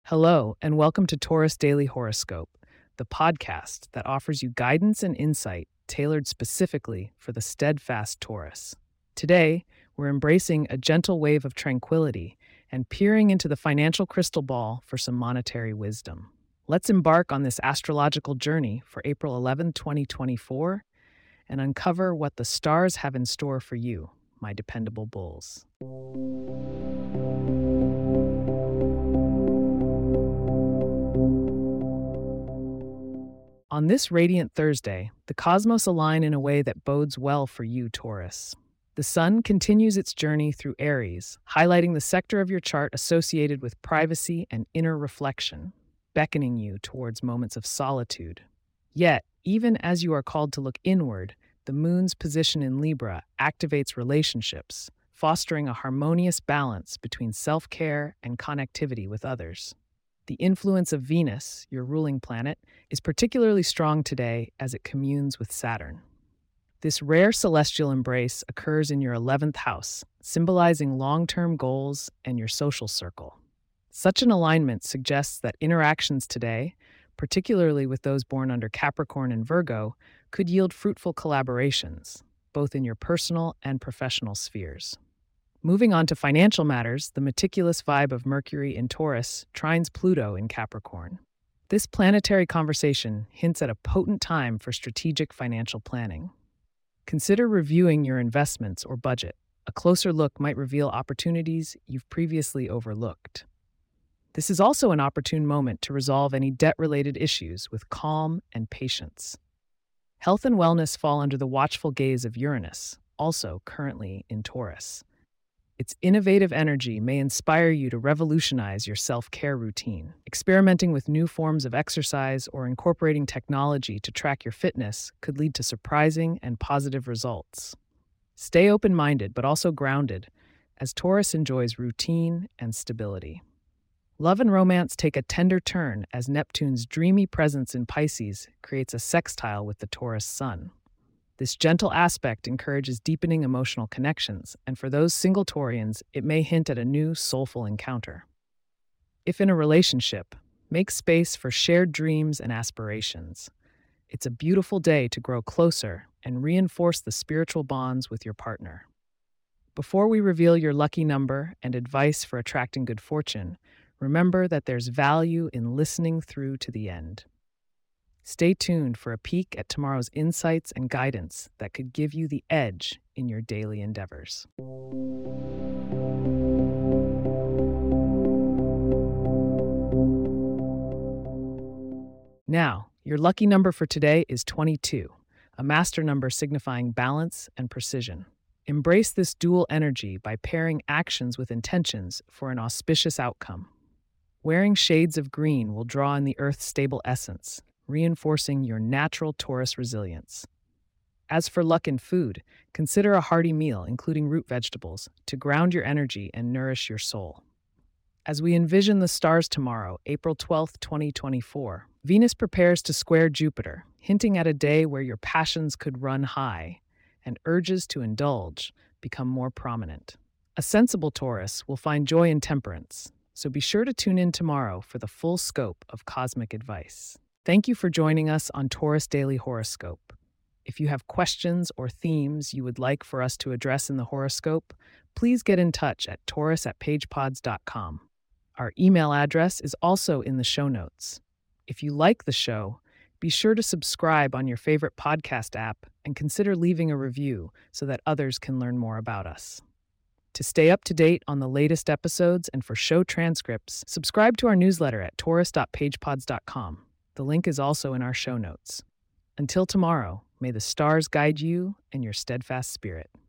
Hello, and welcome to Taurus Daily Horoscope, the podcast that offers you guidance and insight tailored specifically for the steadfast Taurus. Today, we're embracing a gentle wave of tranquility and peering into the financial crystal ball for some monetary wisdom. Let's embark on this astrological journey for April 11, 2024, and uncover what the stars have in store for you, my dependable bulls. On this radiant Thursday, the cosmos align in a way that bodes well for you, Taurus. The sun continues its journey through Aries, highlighting the sector of your chart associated with privacy and inner reflection, beckoning you towards moments of solitude. Yet, even as you are called to look inward, the moon's position in Libra activates relationships, fostering a harmonious balance between self-care and connectivity with others. The influence of Venus, your ruling planet, is particularly strong today as it communes with Saturn. This rare celestial embrace occurs in your 11th house, symbolizing long-term goals and your social circle. Such an alignment suggests that interactions today, particularly with those born under Capricorn and Virgo, could yield fruitful collaborations, both in your personal and professional spheres. Moving on to financial matters, the meticulous vibe of Mercury in Taurus trines Pluto in Capricorn. This planetary conversation hints at a potent time for strategic financial planning. Consider reviewing your investments or budget. A closer look might reveal opportunities you've previously overlooked. This is also an opportune moment to resolve any debt-related issues with calm and patience. Health and wellness fall under the watchful gaze of Uranus, also currently in Taurus. Its innovative energy may inspire you to revolutionize your self-care routine. Experimenting with new forms of exercise or incorporating technology to track your fitness could lead to surprising and positive results. Stay open-minded but also grounded, as Taurus enjoys routine and stability. Love and romance take a tender turn as Neptune's dreamy presence in Pisces creates a sextile with the Taurus sun. This gentle aspect encourages deepening emotional connections, and for those single Taurians, it may hint at a new soulful encounter. If in a relationship, make space for shared dreams and aspirations. It's a beautiful day to grow closer and reinforce the spiritual bonds with your partner. Before we reveal your lucky number and advice for attracting good fortune, remember that there's value in listening through to the end. Stay tuned for a peek at tomorrow's insights and guidance that could give you the edge in your daily endeavors. Now, your lucky number for today is 22, a master number signifying balance and precision. Embrace this dual energy by pairing actions with intentions for an auspicious outcome. Wearing shades of green will draw in the Earth's stable essence, reinforcing your natural Taurus resilience. As for luck in food, consider a hearty meal, including root vegetables, to ground your energy and nourish your soul. As we envision the stars tomorrow, April 12, 2024, Venus prepares to square Jupiter, hinting at a day where your passions could run high and urges to indulge become more prominent. A sensible Taurus will find joy in temperance, so be sure to tune in tomorrow for the full scope of cosmic advice. Thank you for joining us on Taurus Daily Horoscope. If you have questions or themes you would like for us to address in the horoscope, please get in touch at taurus@pagepods.com. Our email address is also in the show notes. If you like the show, be sure to subscribe on your favorite podcast app and consider leaving a review so that others can learn more about us. To stay up to date on the latest episodes and for show transcripts, subscribe to our newsletter at taurus.pagepods.com. The link is also in our show notes. Until tomorrow, may the stars guide you and your steadfast spirit.